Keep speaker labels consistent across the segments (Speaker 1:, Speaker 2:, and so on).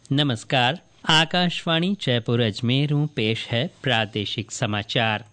Speaker 1: नमस्कार। आकाशवाणी जयपुर अजमेर पेश है प्रादेशिक समाचार।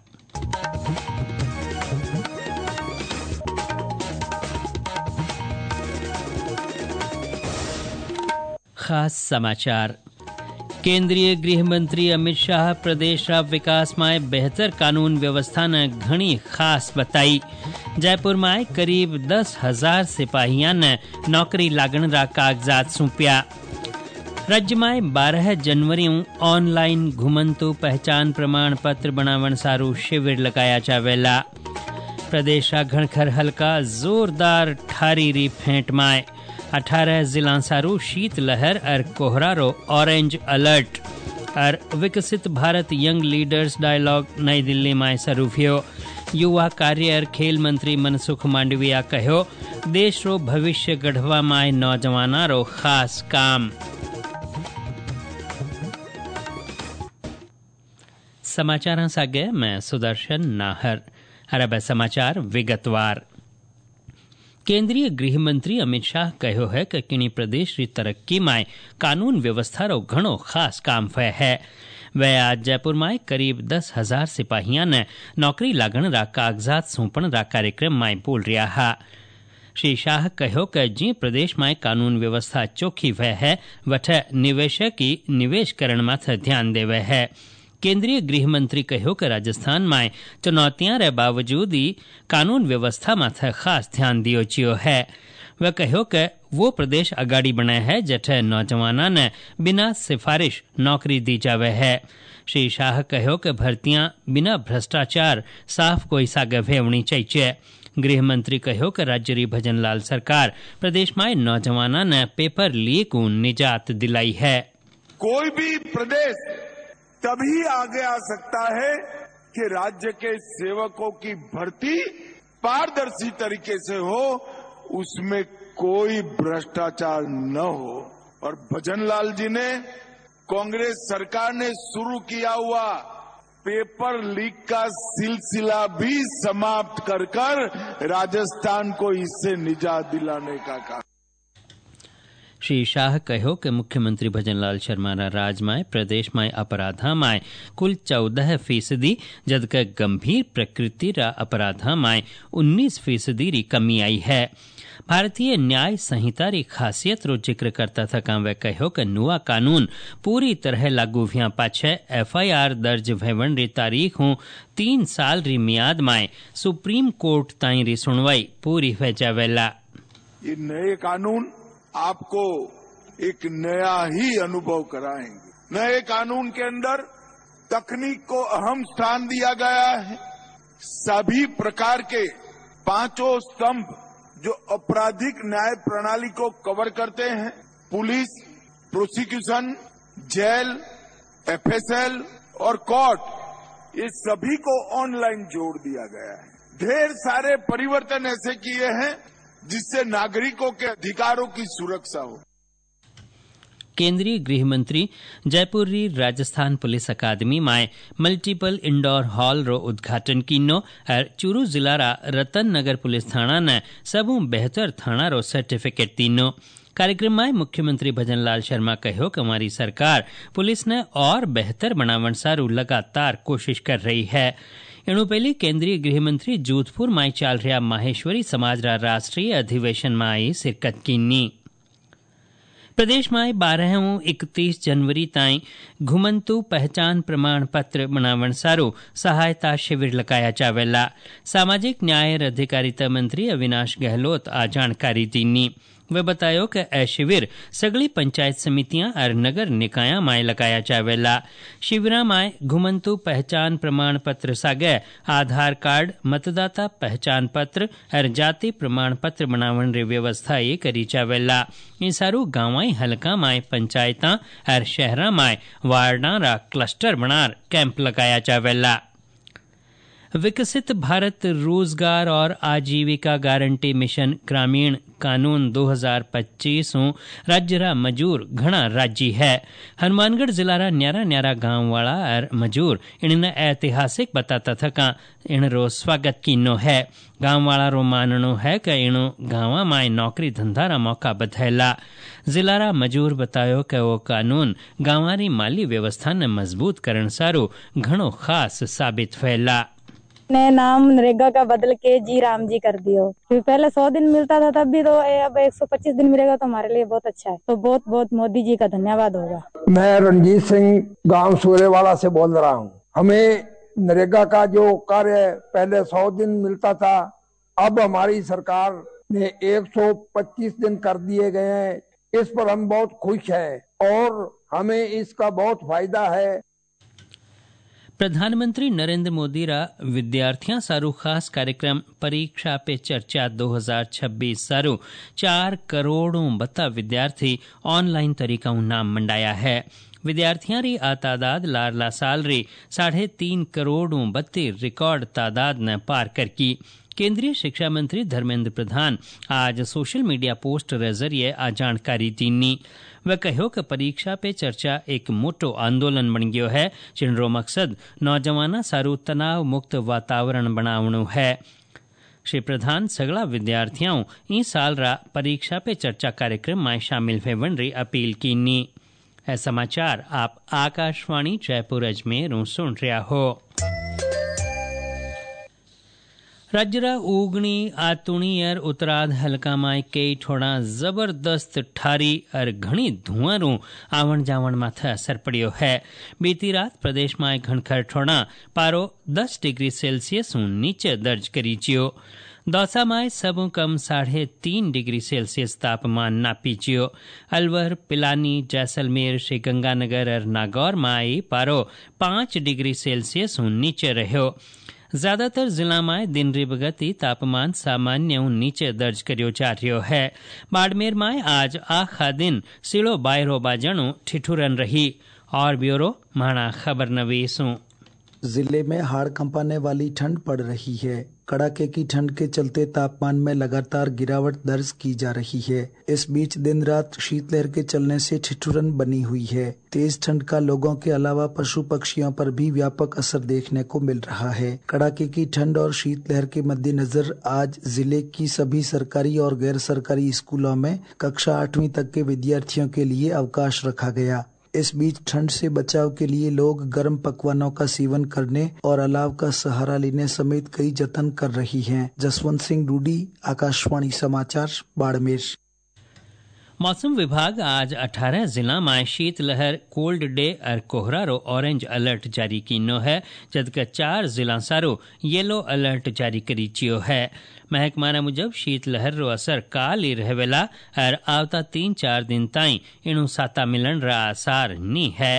Speaker 1: खास समाचार। केंद्रीय गृह मंत्री अमित शाह प्रदेशना विकास में बेहतर कानून व्यवस्था ने घणी खास बताई। जयपुर में करीब 10,000 सिपाहियों ने नौकरी लागण रा कागजात सौंप्या। राज्य में 12 जनवरी ऑनलाइन घुमंतु पहचान प्रमाण पत्र बनावण सारू शिविर लगाया जावेला। प्रदेश घणखर हल्का जोरदार ठारी री फेंट में 18 जिला सारू शीतलहर और कोहरारो ऑरेंज अलर्ट। और विकसित भारत यंग लीडर्स डायलॉग नई दिल्ली में शुरू हुयो। युवा कार्य और खेल मंत्री मनसुख मांडविया कहो, देश रो भविष्य गढ़वा में नौजवाना रो खास काम। समाचार सागे मैं सुदर्शन नाहर। अरब समाचार विगतवार। केंद्रीय गृह मंत्री अमित शाह कहो है कि किणी प्रदेश की तरक्की में कानून व्यवस्था रो घणो खास काम फय है। वे आज जयपुर में करीब 10,000 सिपाहियों ने नौकरी लागण रा कागजात सौंपण रा कार्यक्रम में बोल रहा है। श्री शाह कहो कि जी प्रदेश में कानून व्यवस्था चोखी वह है, वठ निवेशक की निवेश करण माथे ध्यान देवे है। केंद्रीय गृह मंत्री कहो कि राजस्थान में चुनौतियां रे बावजूद ही कानून व्यवस्था माथे खास ध्यान दियो चियो है। वह कहो कि वो प्रदेश अगाड़ी बने है जठे नौजवाना ने बिना सिफारिश नौकरी दी जावे है। श्री शाह कहो कि भर्तियां बिना भ्रष्टाचार साफ कोई सागे भेवनी चाहिए। गृह मंत्री कहो कि राज्य री भजनलाल सरकार प्रदेश में नौजवाना ने पेपर लीक को निजात दिलाई है।
Speaker 2: कोई भी प्रदेश तभी आगे आ सकता है कि राज्य के सेवकों की भर्ती पारदर्शी तरीके से हो, उसमें कोई भ्रष्टाचार न हो। और भजनलाल जी ने, कांग्रेस सरकार ने शुरू किया हुआ पेपर लीक का सिलसिला भी समाप्त कर राजस्थान को इससे निजात दिलाने का काम।
Speaker 1: श्री शाह कहो कि मुख्यमंत्री भजनलाल शर्मा राज में प्रदेश में अपराधा में कुल 14% जबकि गंभीर प्रकृति रा अपराधा में 19% री कमी आई है। भारतीय न्याय संहिता री खासियत रो जिक्र करता था वे कहो कि नुआ कानून पूरी तरह लागू हुआ पाछे FIR दर्ज भवन री तारीख 3 साल री मियाद में सुप्रीम कोर्ट ताई री सुनवाई पूरी हो जावेला।
Speaker 2: ये नए कानून आपको एक नया ही अनुभव कराएंगे। नए कानून के अंदर तकनीक को अहम स्थान दिया गया है। सभी प्रकार के 5 स्तंभ जो आपराधिक न्याय प्रणाली को कवर करते हैं, पुलिस, प्रोसिक्यूशन, जेल, FSL और कोर्ट, ये सभी को ऑनलाइन जोड़ दिया गया है। ढेर सारे परिवर्तन ऐसे किए हैं जिससे नागरिकों के अधिकारों की सुरक्षा हो।
Speaker 1: केंद्रीय गृह मंत्री जयपुर री राजस्थान पुलिस अकादमी में मल्टीपल इंडोर हॉल रो उद्घाटन कीनो और चूरू जिला रा रतन नगर पुलिस थाना ने सबू बेहतर थाना रो सर्टिफिकेट तीनो। कार्यक्रम में मुख्यमंत्री भजनलाल शर्मा कहो कि हमारी सरकार पुलिस ने और बेहतर बनावन सारू लगातार कोशिश कर रही है। एणु पहले केंद्रीय गृह मंत्री जोधपुर में चल रहा माहेश्वरी समाज रा राष्ट्रीय अधिवेशन में आई शिरकत कीनी। प्रदेश में 12-31 जनवरी ताईं घुमंतु पहचान प्रमाण पत्र बनावण सारू सहायता शिविर लगाया जावेला। सामाजिक न्याय और अधिकारिता मंत्री अविनाश गहलोत आ जानकारी दीनी। वे बतायो कि ए शिविर सगली पंचायत समितियां और नगर निकाया में लगाया जावेला। शिविरा में घुमंतु पहचान प्रमाण पत्र सागे आधार कार्ड, मतदाता पहचान पत्र और जाति प्रमाण पत्र बनावन री व्यवस्था ये करी जावेला। इन सारू गांवाई हलका में पंचायता और शहरा में वार्डा रा क्लस्टर बनार कैंप लगाया जावेला। विकसित भारत रोजगार और आजीविका गारंटी मिशन ग्रामीण कानून 2025 राज्यरा मजूर घना राज्य है। हनुमानगढ़ जिलारा न्यारा न्यारा गांव वाला और मजूर इन्हें ऐतिहासिक बताता थका इनरो स्वागत कीनो है। गांव वाला रो माननो है कि इनो गांवा माय नौकरी धंधारा मौका बधायला। जिलारा मजूर बतायो कि वो कानून गांवारी माली व्यवस्था ने मजबूत करण सारो घणो खास साबित फैला।
Speaker 3: ने नाम नरेगा का बदल के जी राम जी कर दियो। पहले 100 दिन मिलता था तब भी, तो अब 125 दिन मिलेगा तो हमारे लिए बहुत अच्छा है। तो बहुत बहुत मोदी जी का धन्यवाद होगा।
Speaker 4: मैं रणजीत सिंह गांव सूरेवाला से बोल रहा हूं। हमें नरेगा का जो कार्य पहले 100 दिन मिलता था, अब हमारी सरकार ने 125 दिन कर दिए गए हैं। इस पर हम बहुत खुश हैं और हमें इसका बहुत फायदा है।
Speaker 1: प्रधानमंत्री नरेंद्र मोदी रा विद्यार्थियों सारू खास कार्यक्रम परीक्षा पे चर्चा 2026 सारू 4 करोड़ों बता विद्यार्थी ऑनलाइन तरीका नाम मंडाया है। विद्यार्थियों री आ तादाद लारला साल री 3.5 करोड़ों बत्ती रिकॉर्ड तादाद ने पार कर की। केंद्रीय शिक्षा मंत्री धर्मेंद्र प्रधान आज सोशल मीडिया पोस्ट रे जरिए आ जानकारी दीनी। वह कहो कि परीक्षा पे चर्चा एक मोटो आंदोलन बन गयो है, जिनरो मकसद नौजवाना सारू तनाव मुक्त वातावरण बनावणो है। श्री प्रधान सगला विद्यार्थियों ई साल रा परीक्षा पे चर्चा कार्यक्रम में शामिल होवन री अपील कीनी। है समाचार आप आकाशवाणी जयपुर अजमेर सुन रहा हो। राज्यरा उगनी आतुणी और उत्तराध हल्का में कई ठोड़ा जबरदस्त ठारी और घनी धुआं आवण जावण माथे असर पड़ियो है। बीती रात प्रदेश में घनखर ठोड़ा पारो 10 डिग्री सेल्सियस नीचे दर्ज करीचियो। दौसा में सबू कम 3.5 डिग्री सेल्सियस तापमान नापीचियो। अलवर, पिलानी, जैसलमेर, श्रीगंगानगर और नागौर में पारो 5 डिग्री सेल्सियस नीचे रहो। ज्यादातर जिला में दिन री बगति तापमान सामान्य नीचे दर्ज करियो जा रही है। बाड़मेर में आज आखा दिन सिलो बायरो बाजणु ठिठुरन रही। और ब्यूरो माणा खबर नवीसू।
Speaker 5: जिले में हाड़ कंपाने वाली ठंड पड़ रही है। कड़ाके की ठंड के चलते तापमान में लगातार गिरावट दर्ज की जा रही है। इस बीच दिन रात शीतलहर के चलने से ठिठुरन बनी हुई है। तेज ठंड का लोगों के अलावा पशु पक्षियों पर भी व्यापक असर देखने को मिल रहा है। कड़ाके की ठंड और शीतलहर के मद्देनजर आज जिले की सभी सरकारी और गैर सरकारी स्कूलों में कक्षा 8वीं तक के विद्यार्थियों के लिए अवकाश रखा गया। इस बीच ठंड से बचाव के लिए लोग गर्म पकवानों का सेवन करने और अलाव का सहारा लेने समेत कई जतन कर रही हैं। जसवंत सिंह डूडी, आकाशवाणी समाचार, बाड़मेर।
Speaker 1: मौसम विभाग आज 18 जिला में शीतलहर, कोल्ड डे और कोहरा रो ऑरेंज अलर्ट जारी कीनो है, जबकि 4 जिला सारो येलो अलर्ट जारी करीचियो है। महकमाना मुजब शीतलहर रो असर काल ही रहेला और आवता 3-4 दिन ताई इनु साता मिलन रा आसार नी है।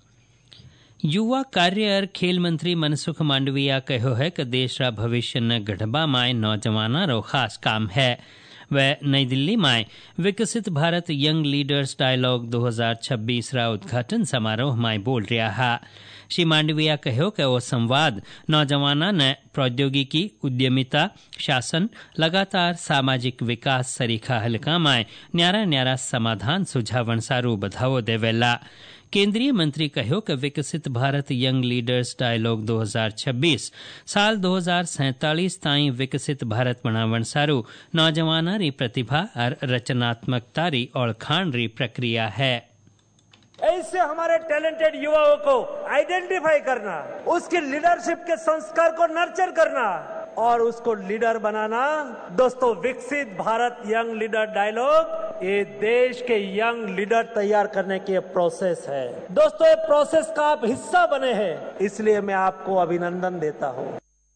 Speaker 1: युवा कार्य और खेल मंत्री मनसुख मांडविया कहो है कि देश रा भविष्य न गढ़बा में नौजवाना रो खास काम है। वह नई दिल्ली में विकसित भारत यंग लीडर्स डायलॉग 2026 रा उद्घाटन समारोह में बोल रहा है। श्री मांडविया कहो कि वो संवाद नौजवाना ने प्रौद्योगिकी, उद्यमिता, शासन, लगातार सामाजिक विकास सरीखा हल्का में न्यारा न्यारा समाधान सुझावन सारू बधावो देवेला। केंद्रीय मंत्री कहो कि विकसित भारत यंग लीडर्स डायलॉग 2026 साल 2047 ताई विकसित भारत बनावन सारू नौजवाना री प्रतिभा और रचनात्मकता री ओळखाण री प्रक्रिया है।
Speaker 6: ऐसे हमारे टैलेंटेड युवाओं को आइडेंटिफाई करना, उसकी लीडरशिप के संस्कार को नर्चर करना और उसको लीडर बनाना। दोस्तों, विकसित भारत यंग लीडर डायलॉग ये देश के यंग लीडर तैयार करने की प्रोसेस है। दोस्तों, ये प्रोसेस का आप हिस्सा बने हैं, इसलिए मैं आपको अभिनंदन देता हूं।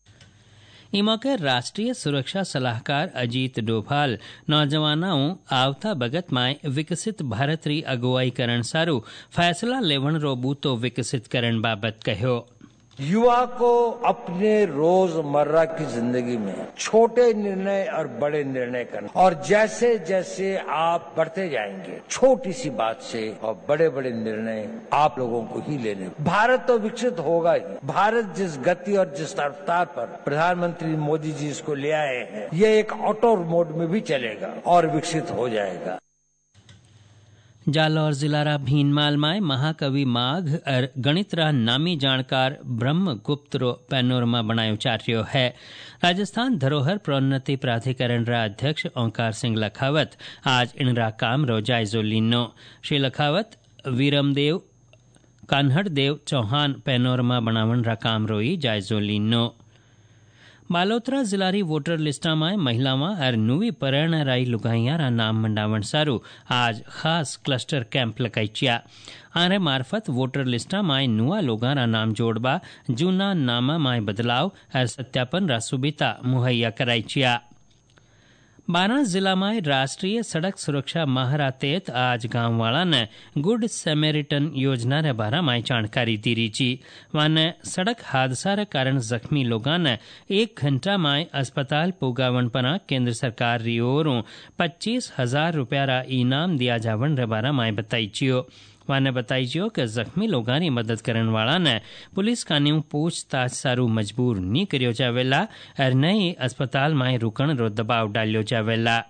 Speaker 1: ई मौके राष्ट्रीय सुरक्षा सलाहकार अजीत डोभाल नौजवानों आवता बगत में विकसित भारत री अगुवाई करण सारू फैसला लेवण रो बूतो विकसित करण बाबत कहो।
Speaker 7: युवा को अपने रोजमर्रा की जिंदगी में छोटे निर्णय और बड़े निर्णय करना, और जैसे जैसे आप बढ़ते जाएंगे छोटी सी बात से और बड़े बड़े निर्णय आप लोगों को ही लेने। भारत तो विकसित होगा ही। भारत जिस गति और जिस रफ्तार पर प्रधानमंत्री मोदी जी इसको ले आए हैं, ये एक ऑटो मोड में भी चलेगा और विकसित हो जाएगा।
Speaker 1: जालौर जिलारा भीनमाल माय महाकवि माघ और गणितरा नामी जाणकार ब्रह्मगुप्त रो पैनोरमा बनायो चार्यो है। राजस्थान धरोहर प्रोन्नति प्राधिकरण रा अध्यक्ष ओंकार सिंह लखावत आज इनरा काम रो जायजो लीनो। श्री लखावत वीरमदेव कान्हड़देव चौहान पैनोरमा बनावन रा काम रोई जायजो लीनो। बालोतरा जिलारी वोटर लिस्टा में महिलावां और नुवी परण राई लुगाइयां रा नाम मंडावण सारू आज खास क्लस्टर कैंप लगाईच्या। आरे मार्फत वोटर लिस्टा में नुआ लोगां रा नाम जोड़बा, जूना नामा में बदलाव और सत्यापन रा सुविधा मुहैया कराईच्या। बारां जिला में राष्ट्रीय सड़क सुरक्षा माह रा तहत आज गांववाला ने गुड सैमेरिटन योजना रे बारे में जानकारी दी रही छी। वाने सड़क हादसा रे कारण जख्मी लोगां ने 1 घंटा में अस्पताल पुगावन पना केंद्र सरकार री ओरों 25,000 रुपया रा इनाम दिया जावन रे बारे में बताई छियो। वाने बताई जियो कि जख्मी लोगां री मदद करन वाला ने पुलिस कान्यू पूछताछ सारू मजबूर नी कर्यो जावेला और न ही अस्पताल में रुकण रो दबाव डाल्यो जावेला।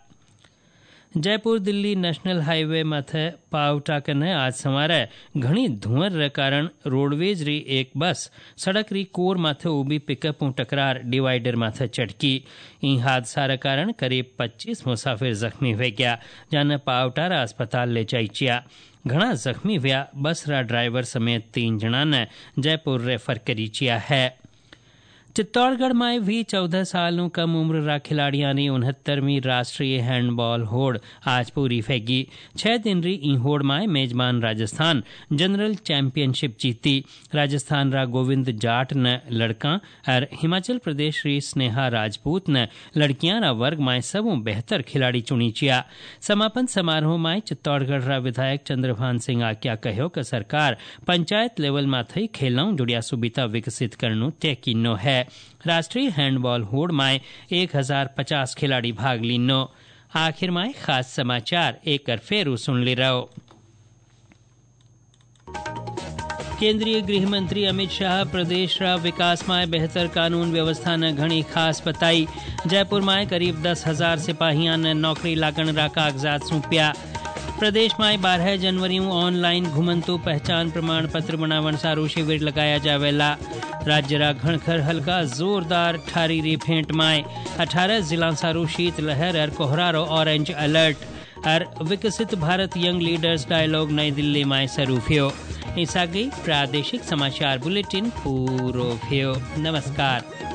Speaker 1: जयपुर दिल्ली नेशनल हाईवे माथे पावटा कने आज सवारे घणी धुंवर रे कारण रोडवेज री एक बस सड़क री कोर माथे उभी पिकअप टकरार डिवाइडर माथे चढ़की। ई हादसा रे कारण करीब 25 मुसाफिर जख्मी हुए गया, जाने पावटा रा अस्पताल ले जाईच्या। घणा जख्मी हुआ बस रा ड्राइवर समेत 3 जना ने जयपुर रेफर करीच्या है। चित्तौड़गढ़ में भी 14 साल कम उम्र रा खिलाड़ियां ने 69वीं राष्ट्रीय हैंडबॉल होड़ आज पूरी फेगी। 6 दिन री ई होड़ में मेजबान राजस्थान जनरल चैंपियनशिप जीती। राजस्थान रा गोविंद जाट ने लड़का और हिमाचल प्रदेश री स्नेहा राजपूत ने लड़कियां रा वर्ग में सबों बेहतर खिलाड़ी चुनीचिया। समापन समारोह में चित्तौड़गढ़ रा विधायक चंद्रभान सिंह आक्या कहो कि सरकार पंचायत लेवल में थई खेलों जुड़िया सुविधा विकसित करनु तय कीनो है। राष्ट्रीय हैंडबॉल होड़ में 1050 खिलाड़ी भाग लीनो। आखिर में खास समाचार एक बार फेरू सुन ले रहो। केंद्रीय गृह मंत्री अमित शाह प्रदेश रा विकास में बेहतर कानून व्यवस्था ने घणी खास बताई। जयपुर में करीब 10,000 सिपाहियां ने नौकरी लागण रा कागजात सौंप्या। प्रदेश में 12 जनवरी ऑनलाइन घुमंतु पहचान प्रमाण पत्र बनावन सारू शिविर लगाया जावेला। राज्य रा घणखर हल्का जोरदार ठारी री फेंट में 18 जिला सारू शीत लहर और कोहरारो ऑरेंज अलर्ट और विकसित भारत यंग लीडर्स डायलॉग नई दिल्ली में शुरू थियो। ऐसा गई प्रादेशिक समाचार बुलेटिन पूरो थियो। नमस्कार।